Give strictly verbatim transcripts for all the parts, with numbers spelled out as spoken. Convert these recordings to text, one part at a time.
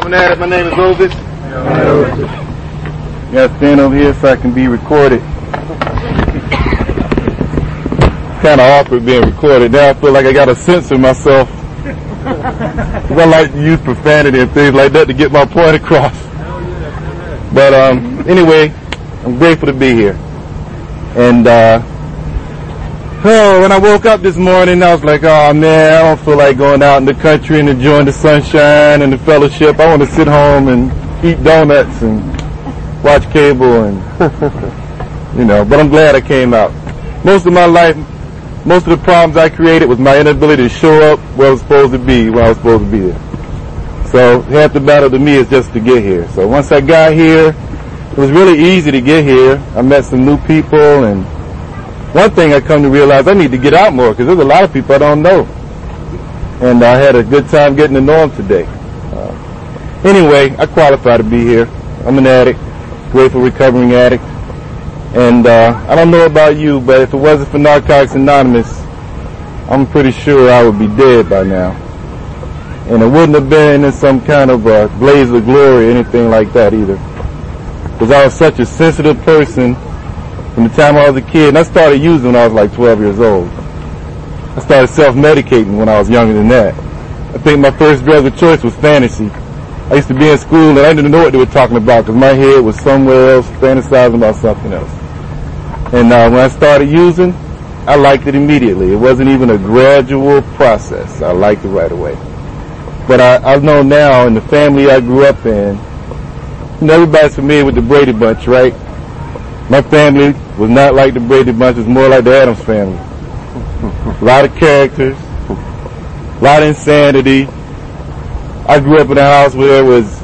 Coming at it, my name is Ovis. You gotta stand over here so I can be recorded. Kind of awkward being recorded. Now I feel like I gotta censor myself. Cause I like to use profanity and things like that to get my point across. But um, anyway, I'm grateful to be here. And uh, oh, when I woke up this morning, I was like, oh man, I don't feel like going out in the country and enjoying the sunshine and the fellowship. I want to sit home and eat donuts and watch cable and, you know, but I'm glad I came out. Most of my life, most of the problems I created was my inability to show up where I was supposed to be, where I was supposed to be there. So half the battle to me is just to get here. So once I got here, it was really easy to get here. I met some new people, and one thing I come to realize, I need to get out more because there's a lot of people I don't know. And I had a good time getting to know them today. Uh, anyway, I qualify to be here. I'm an addict, grateful recovering addict. And uh, I don't know about you, but if it wasn't for Narcotics Anonymous, I'm pretty sure I would be dead by now. And it wouldn't have been in some kind of uh, blaze of glory or anything like that either. Because I was such a sensitive person from the time I was a kid. And I started using when I was like twelve years old. I started self-medicating when I was younger than that. I think my first drug of choice was fantasy. I used to be in school and I didn't know what they were talking about because my head was somewhere else, fantasizing about something else. And uh, when I started using, I liked it immediately. It wasn't even a gradual process. I liked it right away. But I, I know now in the family I grew up in, you know, everybody's familiar with the Brady Bunch, right? My family was not like the Brady Bunch. It was more like the Addams family. A lot of characters, a lot of insanity. I grew up in a house where there was,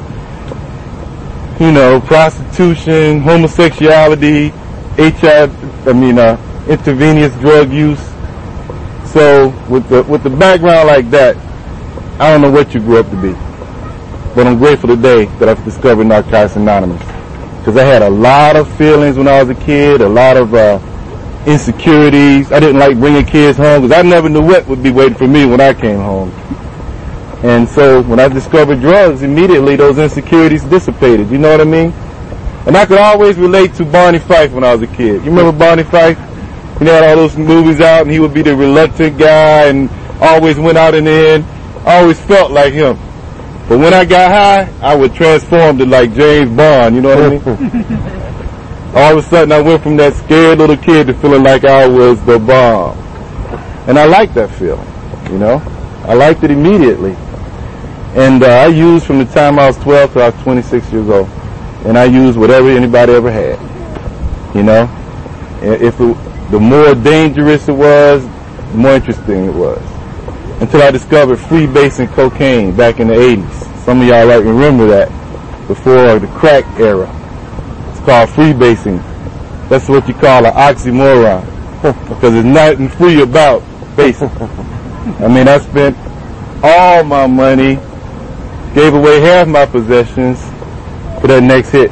you know, prostitution, homosexuality, H I V, I mean, uh, intravenous drug use. So with the with the background like that, I don't know what you grew up to be. But I'm grateful today that I've discovered Narcotics Anonymous. Because I had a lot of feelings when I was a kid, a lot of uh, insecurities. I didn't like bringing kids home because I never knew what would be waiting for me when I came home. And so when I discovered drugs, immediately those insecurities dissipated. You know what I mean? And I could always relate to Barney Fife when I was a kid. You remember Barney Fife? He had all those movies out and he would be the reluctant guy and always went out in the end. I always felt like him. But when I got high, I would transform to like James Bond, you know what I mean? All of a sudden I went from that scared little kid to feeling like I was the bomb. And I liked that feeling, you know? I liked it immediately. And uh, I used from the time I was twelve till I was twenty-six years old. And I used whatever anybody ever had, you know? If it, the more dangerous it was, the more interesting it was. Until I discovered freebasing cocaine back in the eighties. Some of y'all might remember that before the crack era. It's called freebasing. That's what you call an oxymoron. Because there's nothing free about basing. I mean, I spent all my money, gave away half my possessions for that next hit.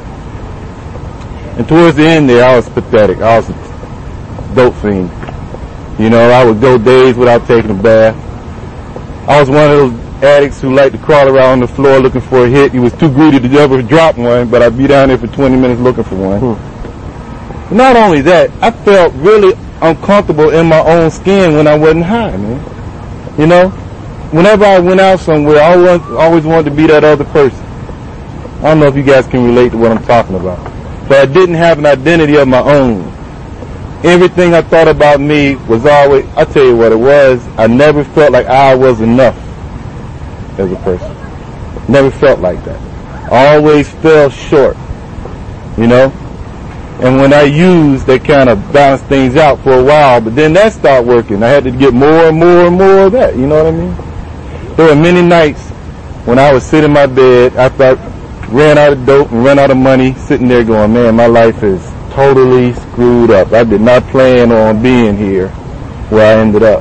And towards the end there, I was pathetic. I was a dope fiend. You know, I would go days without taking a bath. I was one of those addicts who liked to crawl around on the floor looking for a hit. He was too greedy to ever drop one, but I'd be down there for twenty minutes looking for one. Hmm. Not only that, I felt really uncomfortable in my own skin when I wasn't high, man. You know? Whenever I went out somewhere, I always, always wanted to be that other person. I don't know if you guys can relate to what I'm talking about. But I didn't have an identity of my own. Everything I thought about me was always, I'll tell you what it was, I never felt like I was enough as a person. Never felt like that. I always fell short, you know? And when I used, they kind of balanced things out for a while, but then that stopped working. I had to get more and more and more of that, you know what I mean? There were many nights when I would sit in my bed after I ran out of dope and ran out of money, sitting there going, man, my life is totally screwed up. I did not plan on being here where I ended up.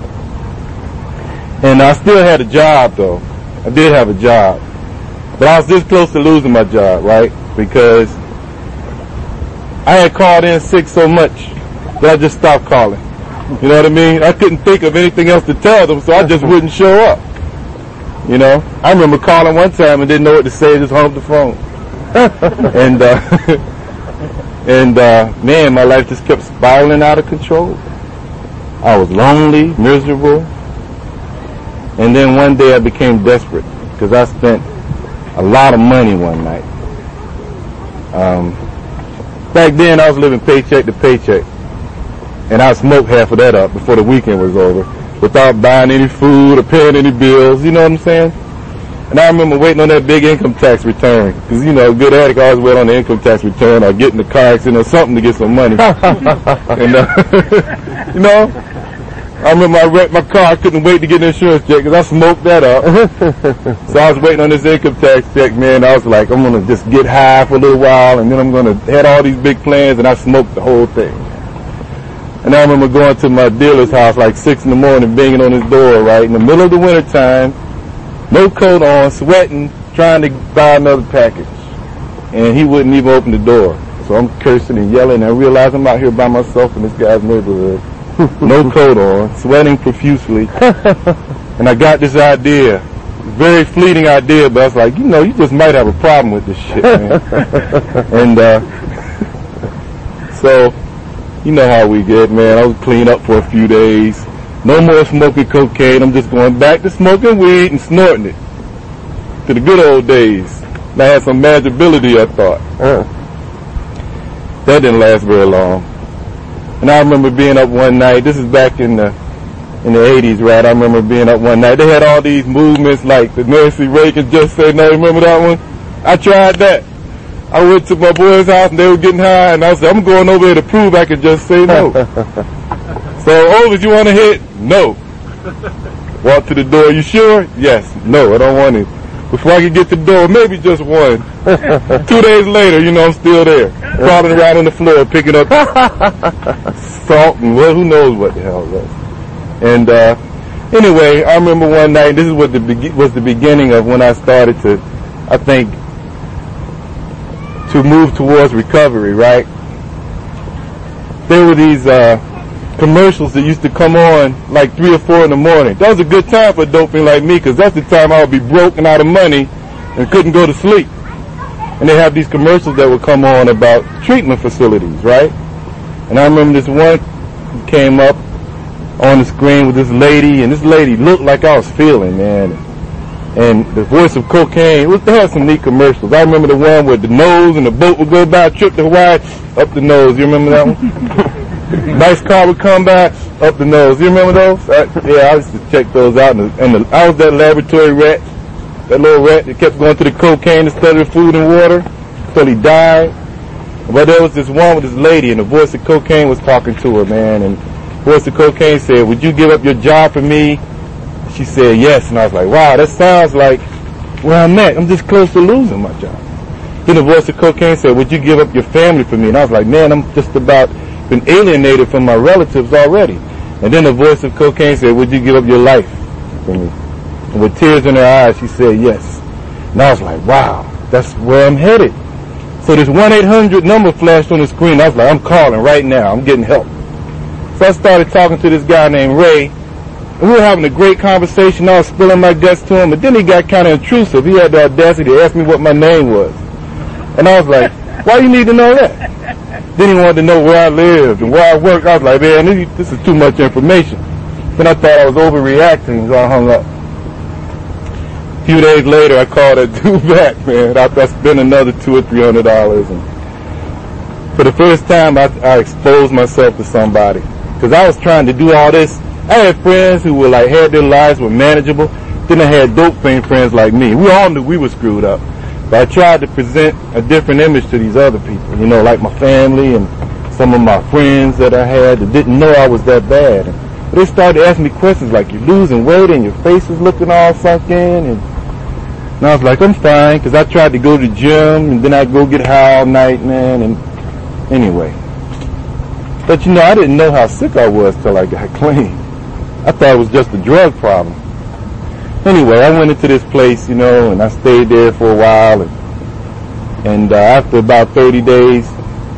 And I still had a job, though. I did have a job. But I was this close to losing my job, right? Because I had called in sick so much that I just stopped calling. You know what I mean? I couldn't think of anything else to tell them, so I just wouldn't show up. You know, I remember calling one time and didn't know what to say, just hung up the phone. and uh, and uh, man, my life just kept spiraling out of control. I was lonely, miserable, and then one day I became desperate because I spent a lot of money one night. Um, back then, I was living paycheck to paycheck, and I smoked half of that up before the weekend was over, without buying any food or paying any bills. You know what I'm saying? And I remember waiting on that big income tax return, because, you know, a good addict always wait on the income tax return or get in the car accident or something to get some money. and, uh, you know, I remember I wrecked my car. I couldn't wait to get an insurance check because I smoked that up. So I was waiting on this income tax check, man. I was like, I'm going to just get high for a little while, and then I'm going to had all these big plans, and I smoked the whole thing. And I remember going to my dealer's house like six in the morning, banging on his door, right, in the middle of the winter time, no coat on, sweating, trying to buy another package. And he wouldn't even open the door. So I'm cursing and yelling, and I realize I'm out here by myself in this guy's neighborhood. No coat on, sweating profusely. And I got this idea, very fleeting idea, but I was like, you know, you just might have a problem with this shit, man. and uh, so, you know how we get, man. I was clean up for a few days. No more smoking cocaine. I'm just going back to smoking weed and snorting it. To the good old days. And I had some manageability, I thought. Uh. That didn't last very long. And I remember being up one night. This is back in the in the eighties, right? I remember being up one night. They had all these movements like the Nancy Reagan Just Say No. Remember that one? I tried that. I went to my boy's house and they were getting high, and I said, I'm going over here to prove I can just say no. So, Ovis, you want to hit? No. Walk to the door. You sure? Yes. No, I don't want it. Before I could get to the door, maybe just one. Two days later, you know, I'm still there, crawling around on the floor, picking up salt and well, who knows what the hell it was. And uh, anyway, I remember one night. This is what the be- was the beginning of when I started to, I think, to move towards recovery. Right? There were these uh, commercials that used to come on like three or four in the morning. That was a good time for a doping like me, because that's the time I would be broke and out of money and couldn't go to sleep. And they have these commercials that would come on about treatment facilities, right? And I remember this one came up on the screen with this lady, and this lady looked like I was feeling, man. And the voice of cocaine. They had some neat commercials. I remember the one where the nose and the boat would go by, trip to Hawaii, up the nose. You remember that one? Nice car would come by, up the nose. You remember those? I, yeah, I used to check those out. And, the, and the, I was that laboratory rat, that little rat that kept going to the cocaine to study the food and water until he died. But there was this one with this lady, and the voice of cocaine was talking to her, man. And the voice of cocaine said, would you give up your job for me? She said yes. And I was like, wow, that sounds like where I'm at. I'm just close to losing my job. Then the voice of cocaine said, would you give up your family for me? And I was like, man, I'm just about been alienated from my relatives already. And then the voice of cocaine said, would you give up your life for me? And with tears in her eyes, she said yes. And I was like, wow, that's where I'm headed. So this one eight hundred number flashed on the screen. I was like, I'm calling right now. I'm getting help. So I started talking to this guy named Ray. And we were having a great conversation. I was spilling my guts to him. But then he got kind of intrusive. He had the audacity to ask me what my name was. And I was like, why do you need to know that? Then he wanted to know where I lived and where I worked. I was like, man, this is too much information. Then I thought I was overreacting, so I hung up. A few days later, I called that dude back, man, after I spent another two or three hundred dollars. And for the first time, I, I exposed myself to somebody, because I was trying to do all this. I had friends who were like, had their lives were manageable. Then I had dope fiend friends like me. We all knew we were screwed up. But I tried to present a different image to these other people, you know, like my family and some of my friends that I had that didn't know I was that bad. And they started asking me questions like, you're losing weight and your face is looking all sunk in. And, and I was like, I'm fine, because I tried to go to the gym and then I'd go get high all night, man. And anyway. But, you know, I didn't know how sick I was till I got clean. I thought it was just a drug problem. Anyway, I went into this place, you know, and I stayed there for a while. And, and uh, after about thirty days,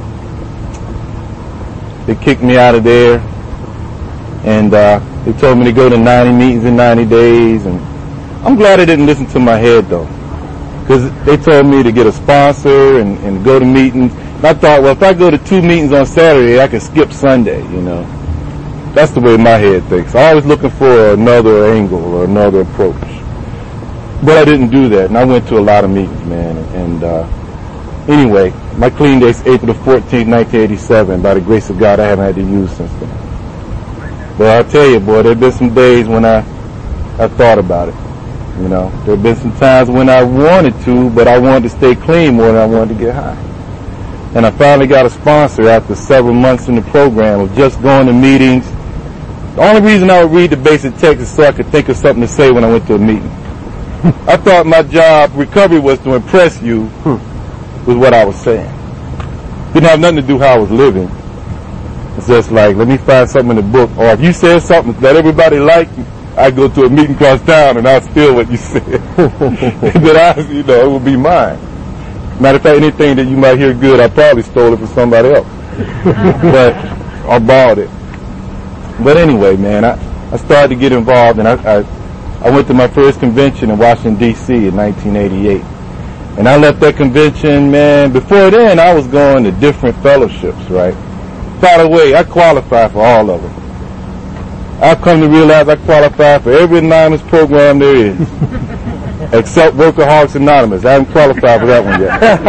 they kicked me out of there. And uh, they told me to go to ninety meetings in ninety days. And I'm glad I didn't listen to my head though, because they told me to get a sponsor and, and go to meetings. And I thought, well, if I go to two meetings on Saturday, I can skip Sunday, you know. That's the way my head thinks. I'm always looking for another angle or another approach. But I didn't do that, and I went to a lot of meetings, man. And uh, anyway, my clean date's April the fourteenth, nineteen eighty-seven. By the grace of God, I haven't had to use since then. But I'll tell you, boy, there have been some days when I, I thought about it. You know, there have been some times when I wanted to, but I wanted to stay clean more than I wanted to get high. And I finally got a sponsor after several months in the program of just going to meetings. The only reason I would read the basic text is so I could think of something to say when I went to a meeting. I thought my job, recovery, was to impress you with what I was saying. Didn't have nothing to do with how I was living. It's just like, let me find something in the book. Or if you said something that everybody liked, I go to a meeting across town and I'll steal what you said. That I, you know, it will be mine. Matter of fact, anything that you might hear good, I probably stole it from somebody else. But, or borrowed it. But anyway, man, I, I started to get involved, and I, I I went to my first convention in Washington, D C in nineteen eighty-eight. And I left that convention, man. Before then, I was going to different fellowships, right? By the way, I qualify for all of them. I've come to realize I qualify for every anonymous program there is, except Workaholics Anonymous. I haven't qualified for that one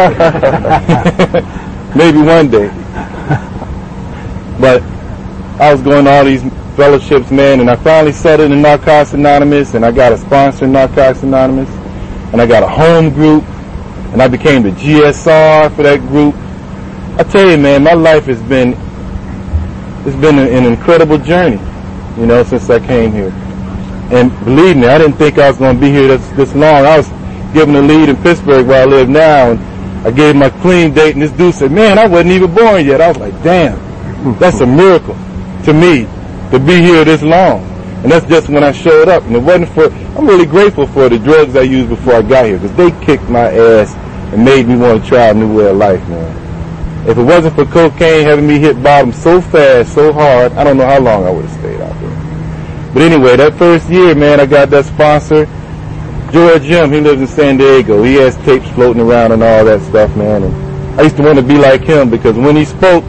yet. Maybe one day. But I was going to all these fellowships, man, and I finally settled in Narcotics Anonymous, and I got a sponsor in Narcotics Anonymous, and I got a home group, and I became the G S R for that group. I tell you, man, my life has been, it's been an incredible journey, you know, since I came here. And believe me, I didn't think I was going to be here this, this long. I was given a lead in Pittsburgh where I live now, and I gave my clean date, and this dude said, man, I wasn't even born yet. I was like, damn, that's a miracle to me to be here this long. And that's just when I showed up. And it wasn't for, I'm really grateful for the drugs I used before I got here, because they kicked my ass and made me want to try a new way of life, man. If it wasn't for cocaine having me hit bottom so fast, so hard, I don't know how long I would have stayed out there. But anyway, that first year, man, I got that sponsor, George Jim. He lives in San Diego. He has tapes floating around and all that stuff, man. And I used to want to be like him, because when he spoke,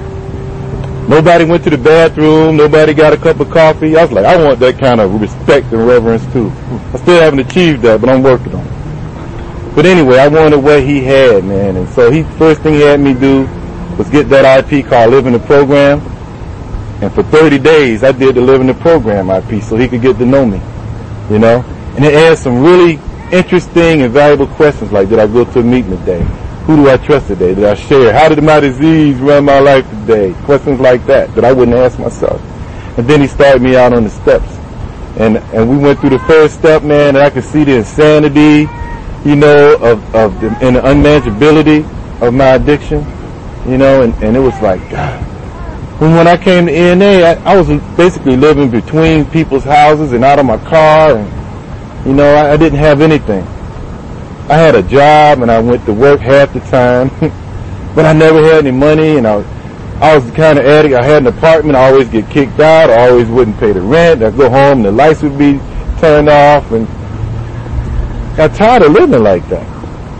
nobody went to the bathroom. Nobody got a cup of coffee. I was like, I want that kind of respect and reverence too. I still haven't achieved that, but I'm working on it. But anyway, I wanted what he had, man. And so he, first thing he had me do was get that I P called Live in the Program. And for thirty days, I did the Live in the Program I P so he could get to know me, you know. And it asked some really interesting and valuable questions like, did I go to a meeting today? Who do I trust today? Did I share? How did my disease run my life today? Questions like that that I wouldn't ask myself. And then he started me out on the steps. And and we went through the first step, man, and I could see the insanity, you know, of, of the, and the unmanageability of my addiction, you know, and, and it was like, God. When, when I came to E N A, I, I was basically living between people's houses and out of my car, and, you know, I, I didn't have anything. I had a job and I went to work half the time, but I never had any money, and I was, I was the kind of addict. I had an apartment. I always get kicked out. I always wouldn't pay the rent. I'd go home and the lights would be turned off, and I got tired of living like that.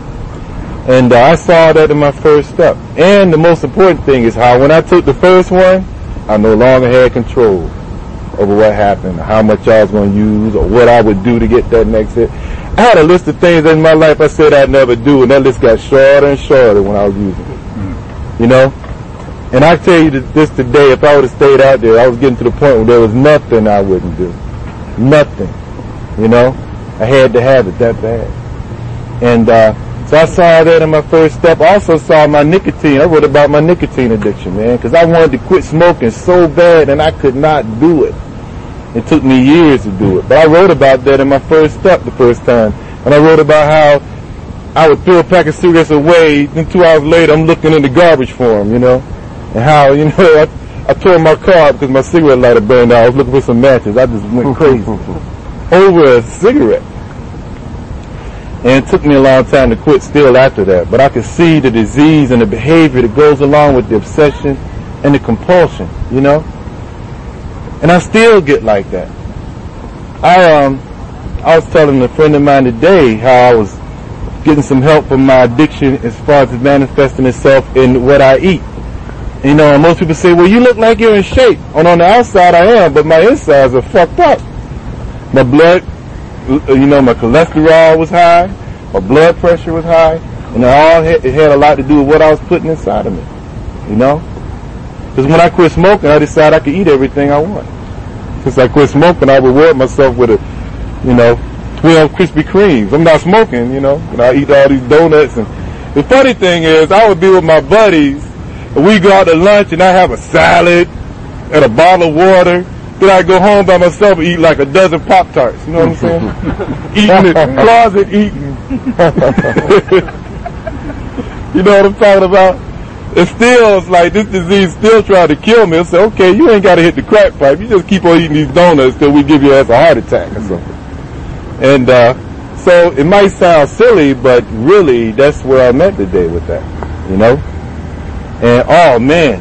And uh, I saw that in my first step. And the most important thing is how when I took the first one, I no longer had control over what happened, how much I was going to use, or what I would do to get that next hit. I had a list of things in my life I said I'd never do, and that list got shorter and shorter when I was using it. Mm. You know? And I tell you this today, if I would have stayed out there, I was getting to the point where there was nothing I wouldn't do. Nothing. You know? I had to have it that bad. And uh, so I saw that in my first step. I also saw my nicotine. I wrote about my nicotine addiction, man, because I wanted to quit smoking so bad, and I could not do it. It took me years to do it. But I wrote about that in my first step the first time. And I wrote about how I would throw a pack of cigarettes away, then two hours later I'm looking in the garbage for them, you know. And how, you know, I, I tore my car up because my cigarette lighter burned out. I was looking for some matches. I just went crazy over a cigarette. And it took me a long time to quit still after that. But I could see the disease and the behavior that goes along with the obsession and the compulsion, you know. And I still get like that. I, um, I was telling a friend of mine today how I was getting some help from my addiction as far as it manifesting itself in what I eat. You know, and most people say, well, you look like you're in shape. And on the outside I am, but my insides are fucked up. My blood, you know, my cholesterol was high, my blood pressure was high, and it all had, it had a lot to do with what I was putting inside of me. You know? Because when I quit smoking, I decided I could eat everything I want. Since I quit smoking, I reward myself with a, you know, twelve Krispy Kremes. I'm not smoking, you know, and I eat all these donuts. And the funny thing is, I would be with my buddies, and we go out to lunch, and I have a salad and a bottle of water. Then I go home by myself and eat like a dozen Pop-Tarts. You know what I'm saying? Eating it, closet eating. You know what I'm talking about? It still, it's like this disease still trying to kill me. I say, okay, you ain't got to hit the crack pipe. You just keep on eating these donuts till we give your ass a heart attack or something. And uh, so it might sound silly, but really that's where I'm at today with that, you know? And oh man,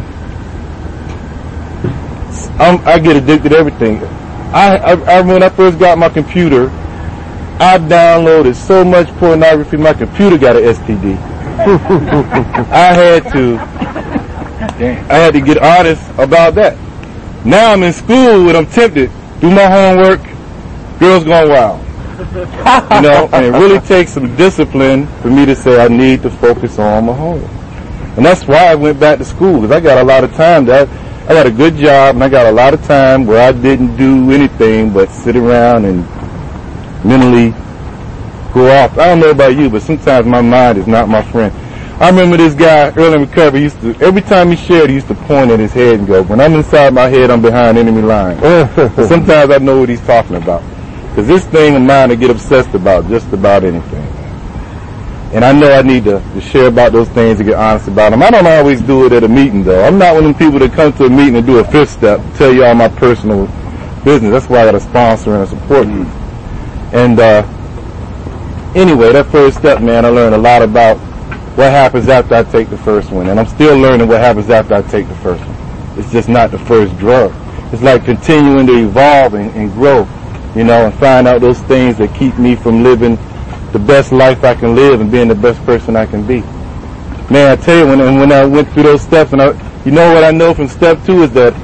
I'm, I get addicted to everything. I, I, I when I first got my computer, I downloaded so much pornography, my computer got an S T D. I had to, I had to get honest about that. Now I'm in school and I'm tempted, do my homework, Girls Gone Wild. You know, and it really takes some discipline for me to say I need to focus on my homework. And that's why I went back to school, because I got a lot of time. That I got a good job, and I got a lot of time where I didn't do anything but sit around and mentally go off. I don't know about you, but sometimes my mind is not my friend. I remember this guy, early in recovery, used to, every time he shared, he used to point at his head and go, when I'm inside my head, I'm behind enemy lines. Sometimes I know what he's talking about. Because this thing of mine to get obsessed about just about anything. And I know I need to, to share about those things and get honest about them. I don't always do it at a meeting, though. I'm not one of them people that come to a meeting and do a fifth step, tell you all my personal business. That's why I got a sponsor and a support group. And uh, anyway, that first step, man, I learned a lot about what happens after I take the first one. And I'm still learning what happens after I take the first one. It's just not the first drug. It's like continuing to evolve and, and grow, you know, and find out those things that keep me from living the best life I can live and being the best person I can be. Man, I tell you, when, when I went through those steps, and I, you know what I know from step two is that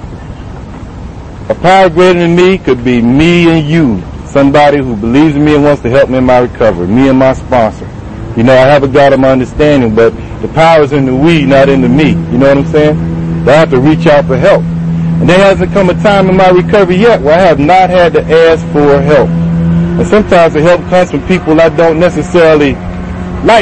a power greater than me could be me and you, somebody who believes in me and wants to help me in my recovery, me and my sponsor. You know, I have a God of my understanding, but the power's in the we, not in the me. You know what I'm saying? I have to reach out for help. And there hasn't come a time in my recovery yet where I have not had to ask for help. And sometimes the help comes from people I don't necessarily like.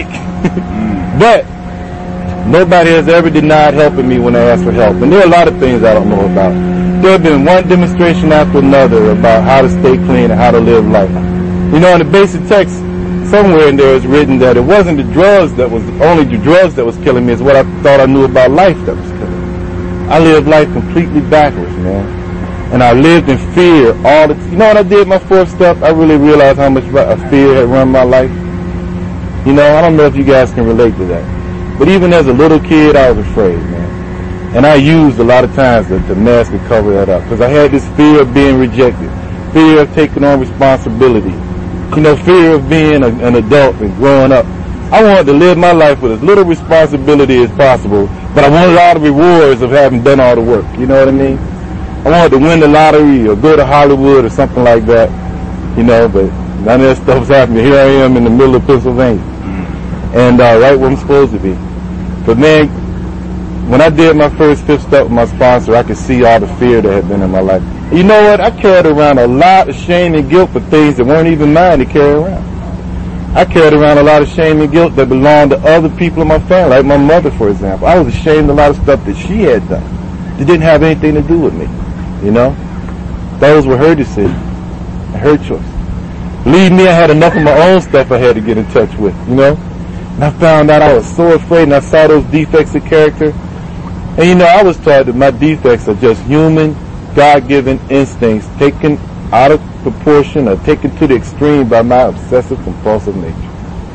But nobody has ever denied helping me when I ask for help. And there are a lot of things I don't know about. There have been one demonstration after another about how to stay clean and how to live life. You know, in the basic text, somewhere in there is written that it wasn't the drugs that was, only the drugs that was killing me, it's what I thought I knew about life that was killing me. I lived life completely backwards, man. And I lived in fear all the time. You know what I did my fourth step? I really realized how much a fear had run my life. You know, I don't know if you guys can relate to that. But even as a little kid, I was afraid, man. And I used a lot of times to, to mask and cover that up. Because I had this fear of being rejected. Fear of taking on responsibility. You know, fear of being a, an adult and growing up. I wanted to live my life with as little responsibility as possible. But I wanted all the rewards of having done all the work. You know what I mean? I wanted to win the lottery or go to Hollywood or something like that, you know, but none of that stuff's happening. Here I am in the middle of Pennsylvania, and uh, right where I'm supposed to be. But man, when I did my first fifth step with my sponsor, I could see all the fear that had been in my life. You know what? I carried around a lot of shame and guilt for things that weren't even mine to carry around. I carried around a lot of shame and guilt that belonged to other people in my family, like my mother, for example. I was ashamed of a lot of stuff that she had done that didn't have anything to do with me. You know, those were her decisions, her choice. Believe me, I had enough of my own stuff I had to get in touch with, you know. And I found out I was so afraid, and I saw those defects of character. And you know, I was taught that my defects are just human, God-given instincts taken out of proportion or taken to the extreme by my obsessive-compulsive nature.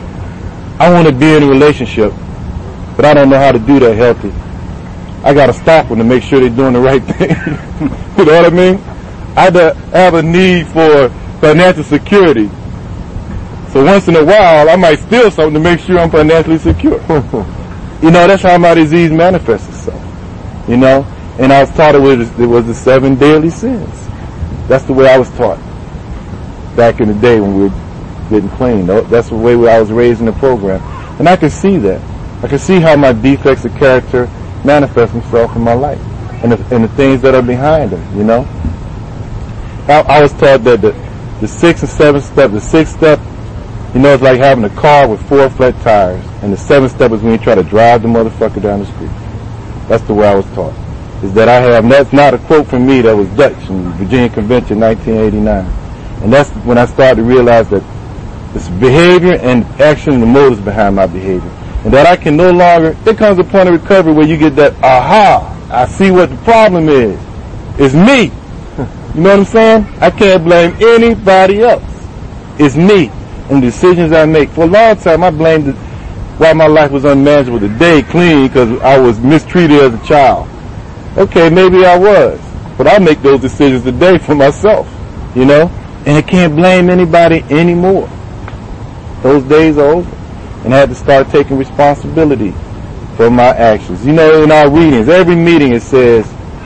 I want to be in a relationship, but I don't know how to do that healthy. I got to stop them to make sure they're doing the right thing. You know what I mean? I have a need for financial security. So once in a while, I might steal something to make sure I'm financially secure. You know, that's how my disease manifests itself. You know, and I was taught it was, it was the seven deadly sins. That's the way I was taught back in the day when we were getting clean. That's the way I was raised in the program. And I could see that. I could see how my defects of character manifest themselves in my life and the, and the things that are behind them, you know. I, I was taught that the, the sixth and seventh step, the sixth step, you know, it's like having a car with four flat tires, and the seventh step is when you try to drive the motherfucker down the street. That's the way I was taught. Is that I have, and that's not a quote from me, that was Dutch in Virginia Convention nineteen eighty-nine. And that's when I started to realize that this behavior and action and the motives behind my behavior. And that I can no longer, there comes a point of recovery where you get that, aha, I see what the problem is. It's me. You know what I'm saying? I can't blame anybody else. It's me. And the decisions I make. For a long time, I blamed it why my life was unmanageable today, clean, because I was mistreated as a child. Okay, maybe I was. But I make those decisions today for myself, you know? And I can't blame anybody anymore. Those days are over. And I had to start taking responsibility for my actions. You know, in our readings, every meeting it says,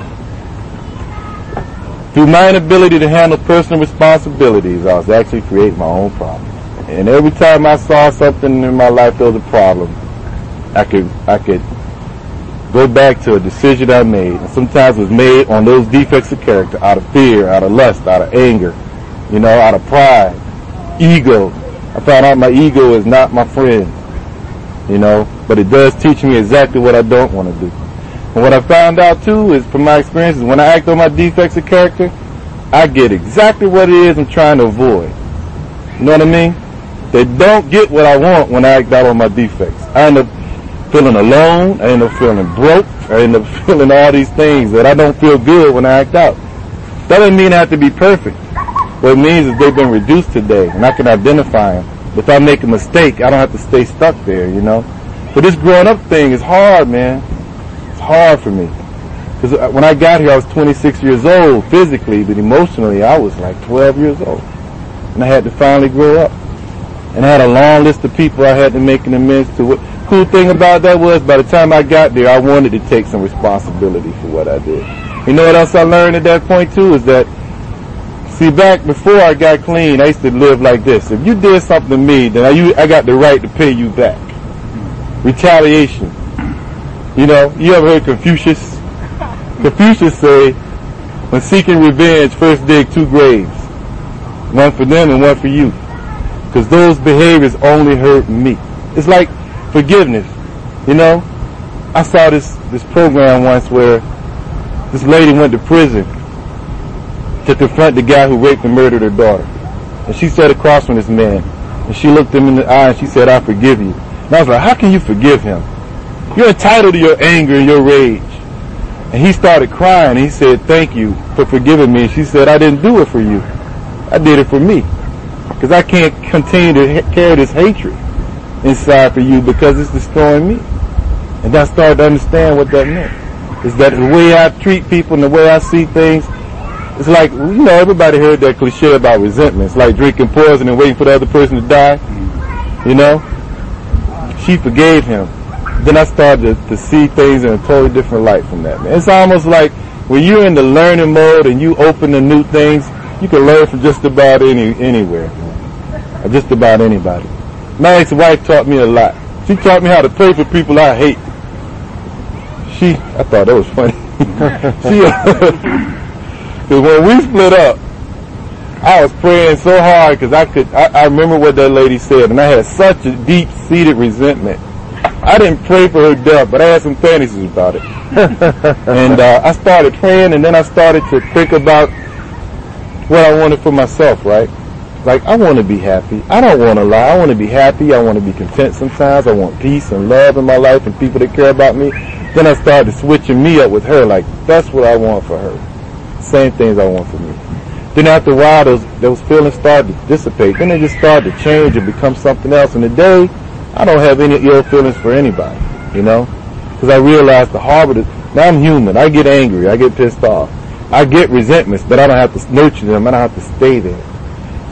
through my inability to handle personal responsibilities, I was actually creating my own problems. And every time I saw something in my life that was a problem, I could, I could go back to a decision I made. And sometimes it was made on those defects of character, out of fear, out of lust, out of anger, you know, out of pride, ego. I found out my ego is not my friend, you know, but it does teach me exactly what I don't want to do. And what I found out too is, from my experiences, when I act on my defects of character, I get exactly what it is I'm trying to avoid. You know what I mean? They don't get what I want when I act out on my defects. I end up feeling alone. I end up feeling broke. I end up feeling all these things that I don't feel good when I act out. That doesn't mean I have to be perfect. What it means is they've been reduced today, and I can identify them. If I make a mistake, I don't have to stay stuck there, you know. But this growing up thing is hard, man. It's hard for me. Because when I got here, I was twenty-six years old physically, but emotionally, I was like twelve years old. And I had to finally grow up. And I had a long list of people I had to make an amends to. What cool thing about that was, by the time I got there, I wanted to take some responsibility for what I did. You know what else I learned at that point too, is that, see, back before I got clean, I used to live like this. If you did something to me, then I, you, I got the right to pay you back. Retaliation. You know, you ever heard Confucius? Confucius say, when seeking revenge, first dig two graves. One for them and one for you. Because those behaviors only hurt me. It's like forgiveness. You know, I saw this, this program once where this lady went to prison to confront the guy who raped and murdered her daughter. And she sat across from this man. And she looked him in the eye and she said, I forgive you. And I was like, how can you forgive him? You're entitled to your anger and your rage. And he started crying. And he said, thank you for forgiving me. And she said, I didn't do it for you. I did it for me. Because I can't continue to ha- carry this hatred inside for you because it's destroying me. And I started to understand what that meant. Is that the way I treat people and the way I see things, it's like, you know, everybody heard that cliche about resentment. It's like drinking poison and waiting for the other person to die. You know? She forgave him. Then I started to, to see things in a totally different light from that, man. It's almost like when you're in the learning mode and you open to new things, you can learn from just about any anywhere. Or just about anybody. My ex-wife taught me a lot. She taught me how to pray for people I hate. She, I thought that was funny. she, because when we split up, I was praying so hard because I could, I, I remember what that lady said, and I had such a deep-seated resentment. I didn't pray for her death, but I had some fantasies about it. and uh, I started praying, and then I started to think about what I wanted for myself, right? Like, I want to be happy. I don't want to lie. I want to be happy. I want to be content sometimes. I want peace and love in my life and people that care about me. Then I started switching me up with her. Like, that's what I want for her. Same things I want for me. Then after a while, those those feelings started to dissipate. Then they just started to change and become something else. And today, I don't have any ill feelings for anybody, you know? Because I realized the harbor, now I'm human. I get angry. I get pissed off. I get resentments, but I don't have to nurture them. I don't have to stay there.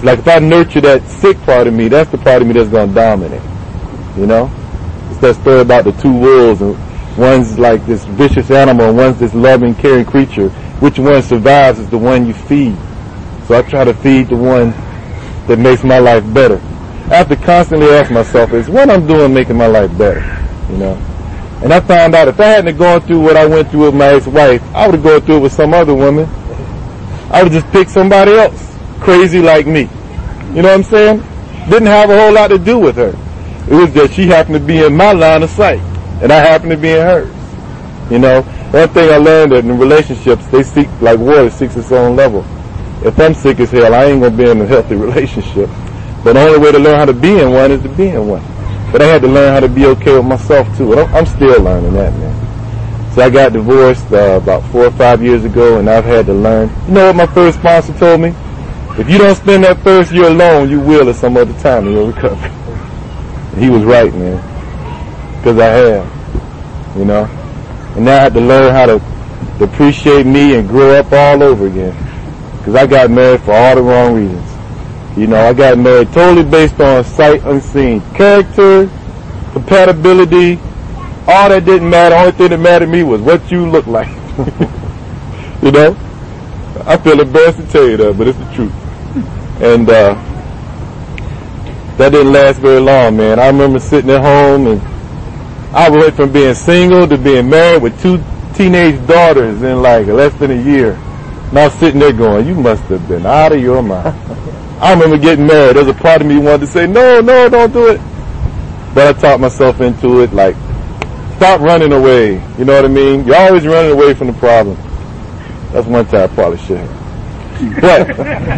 like if I nurture that sick part of me, that's the part of me that's going to dominate. You know? It's that story about the two wolves, and one's like this vicious animal and one's this loving, caring creature. Which one survives is the one you feed. So I try to feed the one that makes my life better. I have to constantly ask myself, is what I'm doing making my life better? You know? And I found out if I hadn't gone through what I went through with my ex-wife, I would have gone through it with some other woman. I would just pick somebody else, crazy like me. You know what I'm saying? Didn't have a whole lot to do with her. It was just she happened to be in my line of sight, and I happened to be in hers. You know? One thing I learned that in relationships, they seek, like water seeks its own level. If I'm sick as hell, I ain't going to be in a healthy relationship. But the only way to learn how to be in one is to be in one. But I had to learn how to be okay with myself too. And I'm still learning that, man. So I got divorced uh, about four or five years ago, and I've had to learn. You know what my first sponsor told me? If you don't spend that first year alone, you will at some other time in your recovery. And he was right, man. Because I have, you know. And now I had to learn how to, to appreciate me and grow up all over again. Because I got married for all the wrong reasons. You know, I got married totally based on sight unseen. Character, compatibility, all that didn't matter. The only thing that mattered to me was what you look like. You know? I feel embarrassed to tell you that, but it's the truth. And uh, that didn't last very long, man. I remember sitting at home, and I went from being single to being married with two teenage daughters in like less than a year. And I was sitting there going, you must have been out of your mind. I remember getting married. There's a part of me wanted to say, no, no, don't do it. But I talked myself into it, like, stop running away. You know what I mean? You're always running away from the problem. That's one time I probably should have. But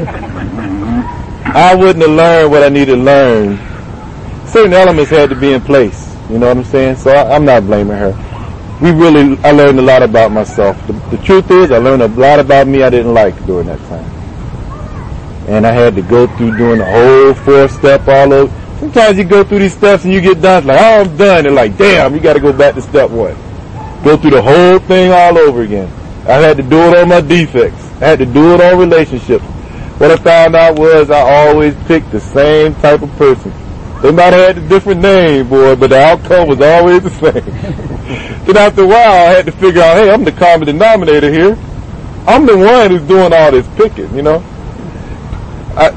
I wouldn't have learned what I needed to learn. Certain elements had to be in place. You know what I'm saying? So I, I'm not blaming her. We really, I learned a lot about myself. The, the truth is, I learned a lot about me I didn't like during that time. And I had to go through doing the whole four step all over. Sometimes you go through these steps and you get done, it's like, oh, I'm done. And like, damn, you got to go back to step one. Go through the whole thing all over again. I had to do it on my defects. I had to do it on relationships. What I found out was I always picked the same type of person. They might have had a different name, boy, but the outcome was always the same. Then after a while, I had to figure out, hey, I'm the common denominator here. I'm the one who's doing all this picking, you know. I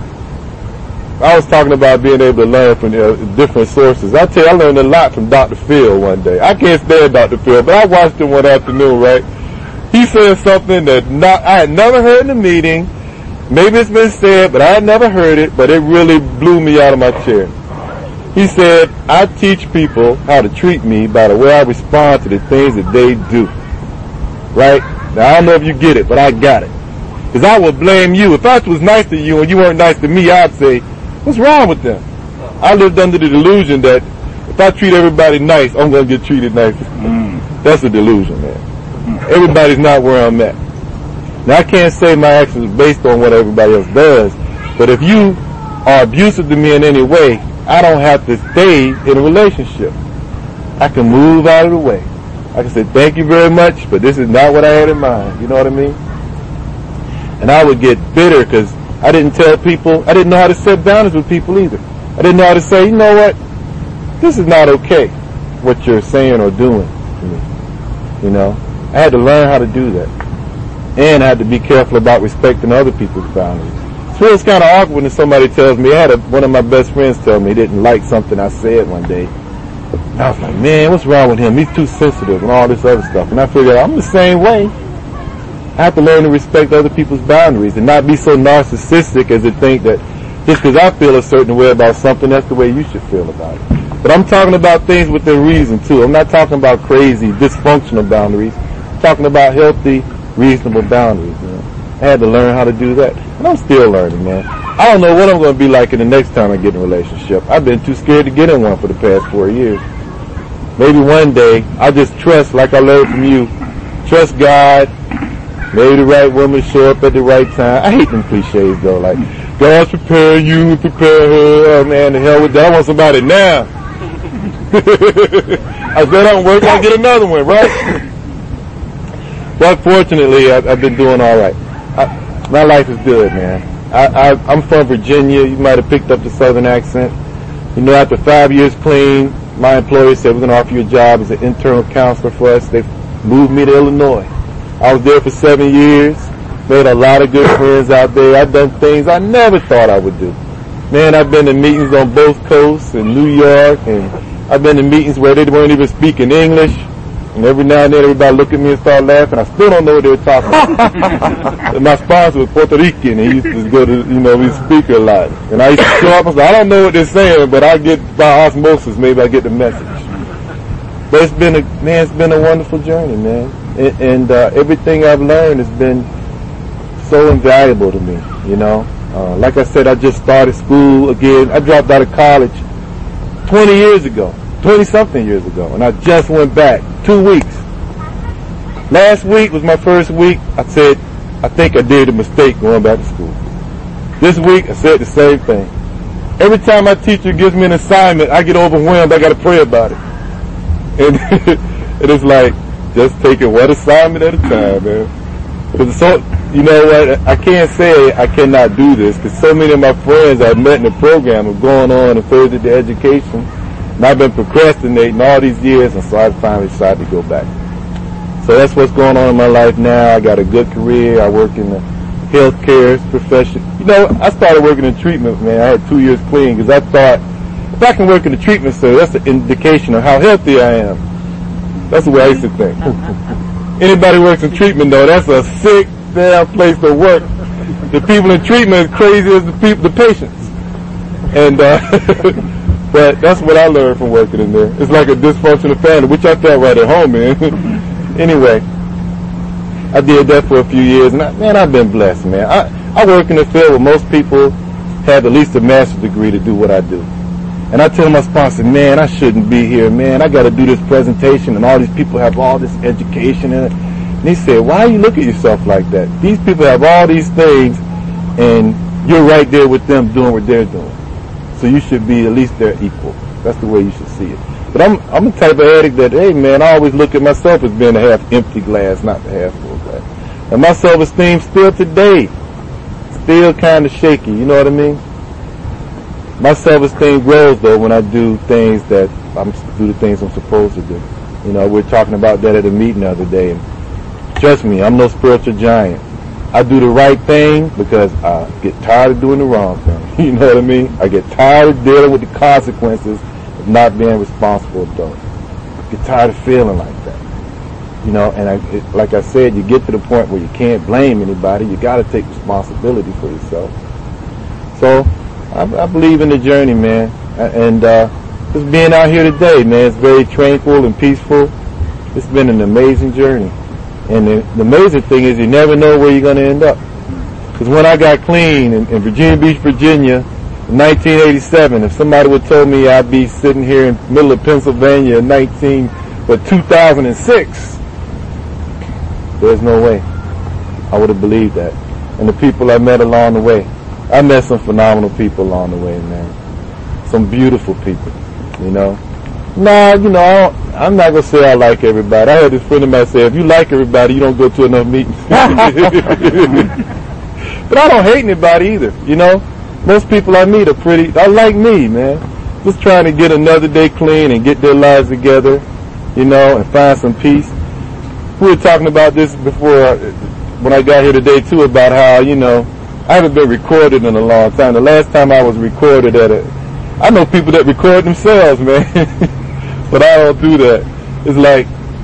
I was talking about being able to learn from uh, different sources. I tell you, I learned a lot from Doctor Phil one day. I can't stand Doctor Phil, but I watched him one afternoon, right? He said something that not I had never heard in a meeting. Maybe it's been said, but I had never heard it, but it really blew me out of my chair. He said, I teach people how to treat me by the way I respond to the things that they do. Right? Now, I don't know if you get it, but I got it. Because I would blame you. If I was nice to you and you weren't nice to me, I'd say, what's wrong with them? I lived under the delusion that if I treat everybody nice, I'm going to get treated nice. Mm. That's a delusion, man. Mm. Everybody's not where I'm at. Now, I can't say my actions are based on what everybody else does, but if you are abusive to me in any way, I don't have to stay in a relationship. I can move out of the way. I can say, thank you very much, but this is not what I had in mind. You know what I mean? And I would get bitter because I didn't tell people, I didn't know how to set boundaries with people either. I didn't know how to say, you know what, this is not okay, what you're saying or doing to me. You know, I had to learn how to do that. And I had to be careful about respecting other people's boundaries. It feels kind of awkward when somebody tells me, I had a, one of my best friends tell me he didn't like something I said one day. And I was like, man, what's wrong with him? He's too sensitive and all this other stuff. And I figured I'm the same way. I have to learn to respect other people's boundaries and not be so narcissistic as to think that just because I feel a certain way about something, that's the way you should feel about it. But I'm talking about things within reason, too. I'm not talking about crazy, dysfunctional boundaries. I'm talking about healthy, reasonable boundaries. You know? I had to learn how to do that. And I'm still learning, man. I don't know what I'm going to be like in the next time I get in a relationship. I've been too scared to get in one for the past four years. Maybe one day, I'll just trust, like I learned from you, trust God. Maybe the right woman show up at the right time. I hate them cliches though, like, God's preparing you, prepare her. Oh man, the hell with that. I want somebody now. I said I don't work, I'll get another one, right? But fortunately, I've, I've been doing all right. I, my life is good, man. I, I, I'm from Virginia. You might have picked up the southern accent. You know, after five years clean, my employer said, we're going to offer you a job as an internal counselor for us. They moved me to Illinois. I was there for seven years, made a lot of good friends out there. I've done things I never thought I would do. Man, I've been to meetings on both coasts in New York, and I've been to meetings where they weren't even speaking English. And every now and then everybody look at me and start laughing. I still don't know what they were talking about. My sponsor was Puerto Rican, and he used to go to, you know, we speak a lot. And I used to show up and say, I don't know what they're saying, but I get by osmosis, maybe I get the message. But it's been a, man, it's been a wonderful journey, man. And, and uh, everything I've learned has been so invaluable to me, you know. Uh, like I said, I just started school again. I dropped out of college twenty years ago. twenty-something years ago, and I just went back two weeks. Last week was my first week. I said, I think I did a mistake going back to school. This week, I said the same thing. Every time my teacher gives me an assignment, I get overwhelmed. I got to pray about it. And it is like, just take it one assignment at a time, man. Because so, you know what, I can't say I cannot do this, because so many of my friends I've met in the program are going on and further their education. And I've been procrastinating all these years, and so I finally decided to go back. So that's what's going on in my life now. I got a good career. I work in the healthcare profession. You know, I started working in treatment, man. I had two years clean because I thought, if I can work in the treatment center, that's an indication of how healthy I am. That's the way I used to think. Anybody who works in treatment, though, that's a sick, damn place to work. The people in treatment are crazy as the people, the patients. And, uh... But that's what I learned from working in there. It's like a dysfunctional family, which I felt right at home in. Anyway, I did that for a few years, and I, man, I've been blessed, man. I, I work in the field where most people have at least a master's degree to do what I do. And I tell my sponsor, man, I shouldn't be here, man. I got to do this presentation, and all these people have all this education in it. And he said, why you look at yourself like that? These people have all these things, and you're right there with them doing what they're doing. So you should be at least their equal. That's the way you should see it. But I'm I'm the type of addict that, hey man, I always look at myself as being a half empty glass, not the half full glass. And my self-esteem still today, still kind of shaky. You know what I mean? My self-esteem grows though when I do things that I'm do the things I'm supposed to do. You know, we we're talking about that at a meeting the other day. And trust me, I'm no spiritual giant. I do the right thing because I get tired of doing the wrong thing. You know what I mean? I get tired of dealing with the consequences of not being responsible adult. I get tired of feeling like that. You know, and I, it, like I said, you get to the point where you can't blame anybody. You got to take responsibility for yourself. So I, I believe in the journey, man. And uh, just being out here today, man, it's very tranquil and peaceful. It's been an amazing journey. And the, the amazing thing is you never know where you're going to end up. Because when I got clean in, in Virginia Beach, Virginia, in nineteen eighty-seven, if somebody would have told me I'd be sitting here in the middle of Pennsylvania in nineteen, but two thousand six, there's no way I would have believed that. And the people I met along the way, I met some phenomenal people along the way, man. Some beautiful people, you know. Nah, you know, I don't, I'm not going to say I like everybody. I had this friend of mine say, if you like everybody, you don't go to enough meetings. But I don't hate anybody either, you know. Most people I meet are pretty, I like me, man. Just trying to get another day clean and get their lives together, you know, and find some peace. We were talking about this before, when I got here today, too, about how, you know, I haven't been recorded in a long time. The last time I was recorded at a, I know people that record themselves, man. But I don't do that. It's like,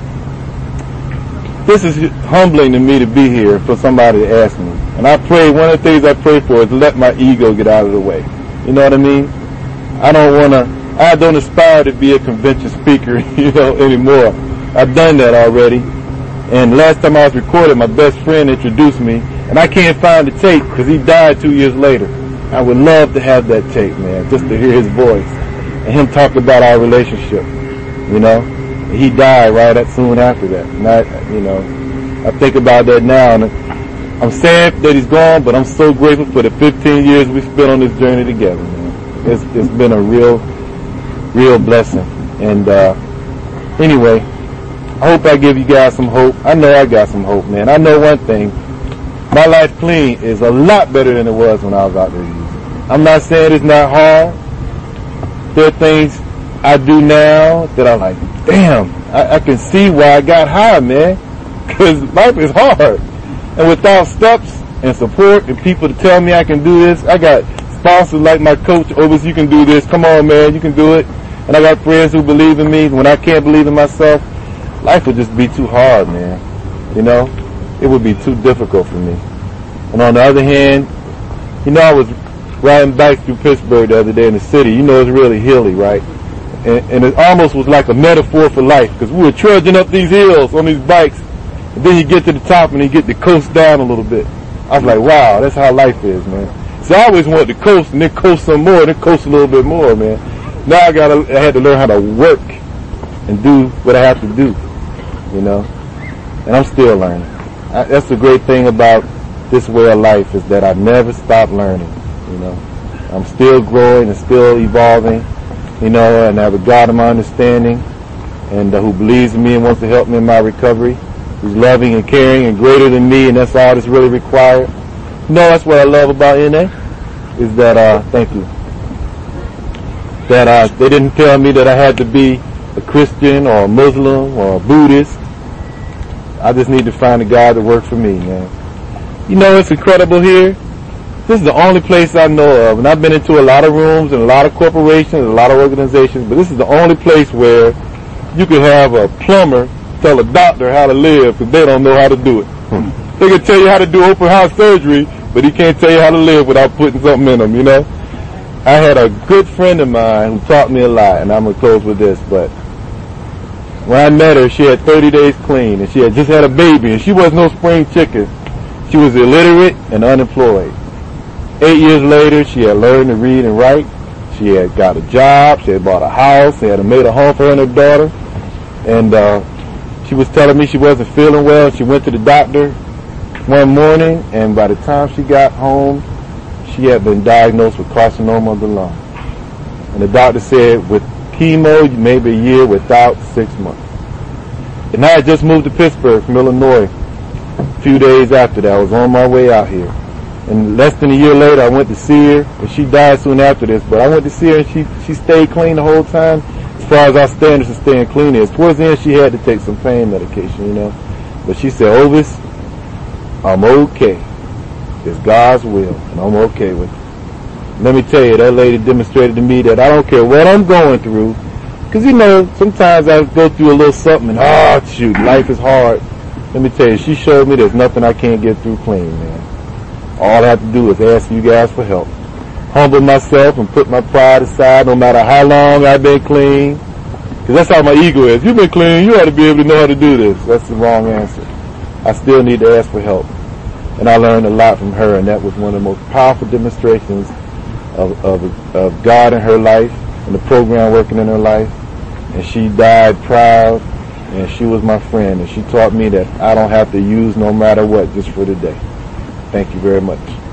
this is humbling to me to be here for somebody to ask me. And I pray, one of the things I pray for is let my ego get out of the way. You know what I mean? I don't want to, I don't aspire to be a convention speaker, you know, anymore. I've done that already. And last time I was recorded, my best friend introduced me, and I can't find the tape because he died two years later. I would love to have that tape, man, just to hear his voice and him talk about our relationship. You know, he died right at, soon after that. And I, you know, I think about that now, and I'm sad that he's gone, but I'm so grateful for the fifteen years we spent on this journey together, man. It's, it's been a real, real blessing. And, uh, anyway, I hope I give you guys some hope. I know I got some hope, man. I know one thing. my life clean is a lot better than it was when I was out there using it. I'm not saying it's not hard. There are things I do now that I'm like, damn, I, I can see why I got high, man. Because life is hard. And without steps and support and people to tell me I can do this, I got sponsors like my coach, Obis, you can do this. Come on, man, you can do it. And I got friends who believe in me. When I can't believe in myself, life would just be too hard, man. You know, it would be too difficult for me. And on the other hand, you know, I was riding bikes through Pittsburgh the other day in the city. You know, it's really hilly, right? And, and it almost was like a metaphor for life, because we were trudging up these hills on these bikes, and then you get to the top and you get to coast down a little bit. I was like, wow, that's how life is, man. So I always wanted to coast and then coast some more, and then coast a little bit more, man. Now I gotta, I had to learn how to work and do what I have to do, you know. And I'm still learning. I, that's the great thing about this way of life, is that I never stop learning, you know. I'm still growing and still evolving, you know, and I have a God of my understanding, and uh, who believes in me and wants to help me in my recovery, who's loving and caring and greater than me, and that's all that's really required. You know, that's what I love about N A, is that, uh, thank you, that uh, they didn't tell me that I had to be a Christian or a Muslim or a Buddhist. I just need to find a God that works for me, man. You know, it's incredible here. This is the only place I know of, and I've been into a lot of rooms and a lot of corporations and a lot of organizations, but this is the only place where you can have a plumber tell a doctor how to live because they don't know how to do it. Hmm. They can tell you how to do open heart surgery, but he can't tell you how to live without putting something in them, you know? I had a good friend of mine who taught me a lot, and I'm going to close with this, but when I met her, she had thirty days clean, and she had just had a baby, and she was no spring chicken. She was illiterate and unemployed. Eight years later, she had learned to read and write. She had got a job. She had bought a house. She had made a home for her and her daughter. And uh, she was telling me she wasn't feeling well. She went to the doctor one morning, and by the time she got home, she had been diagnosed with carcinoma of the lung. And the doctor said, with chemo, maybe a year, without six months. And I had just moved to Pittsburgh from Illinois a few days after that. I was on my way out here. And less than a year later, I went to see her, and she died soon after this. But I went to see her, and she she stayed clean the whole time, as far as our standards of staying clean is. Towards the end, she had to take some pain medication, you know. But she said, Ovis, I'm okay. It's God's will, and I'm okay with it. Let me tell you, that lady demonstrated to me that I don't care what I'm going through, because, you know, sometimes I go through a little something, and, oh, shoot, life is hard. Let me tell you, she showed me there's nothing I can't get through clean, man. All I have to do is ask you guys for help. Humble myself and put my pride aside, no matter how long I've been clean. Because that's how my ego is. You've been clean, you ought to be able to know how to do this. That's the wrong answer. I still need to ask for help. And I learned a lot from her, and that was one of the most powerful demonstrations of, of, of God in her life and the program working in her life. And she died proud, and she was my friend, and she taught me that I don't have to use no matter what just for today. Thank you very much.